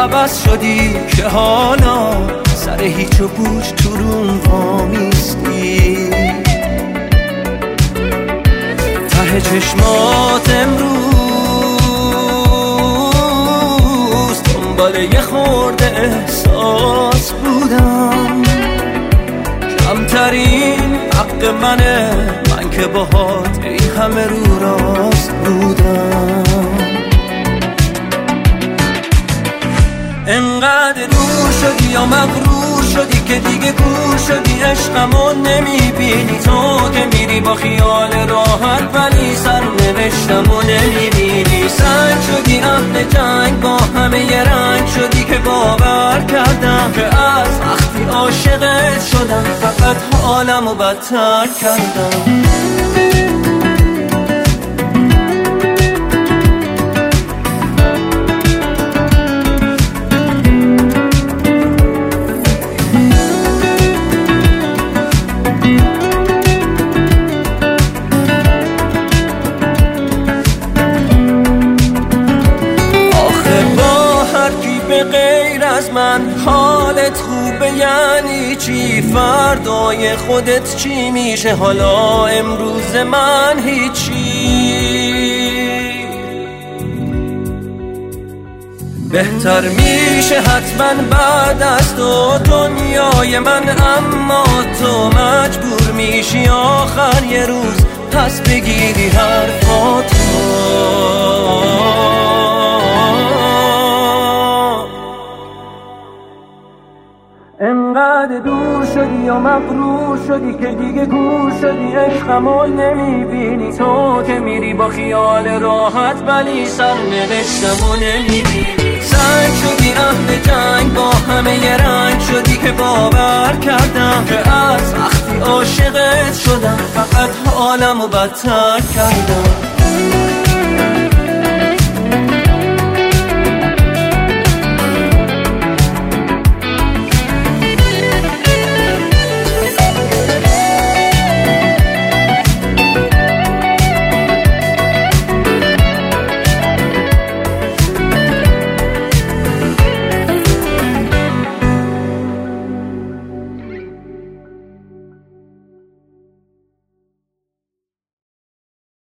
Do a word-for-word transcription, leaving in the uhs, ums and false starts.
عوض شدی که حالا سر هیچ و پوچ تو روم وامیستی. ته چشمات امروز دنبال یه خورده احساس بودم. کمترین حق منه، من که باهات این همه رو راست بودم. انقدر دور شدی یا مغرور شدی که دیگه کور شدی، عشقمو نمیبینی. تو که میری با خیال راحت ولی سرنوشتمو نمیبینی. سنگ شدی اهل جنگ، با همه یه رنگ شدی که باور کردم که از وقتی عاشقت شدم فقط حالمو بدتر کردم. غیر از من حالت خوبه یعنی چی؟ فردای خودت چی میشه؟ حالا امروز من هیچی. بهتر میشه حتما بعد از تو دنیای من، اما تو مجبور میشی آخر یه روز پس بگیری حرفاتو. انقدر دور شدی یا مغرور شدی که دیگه کور شدی، عشقمو نمیبینی. تو که میری با خیال راحت ولی سرنوشتمو نمیبینی. سنگ شدی اهل جنگ، با همه یه رنگ شدی که باور کردم که از وقتی عاشقت شدم فقط حالمو بدتر کردم.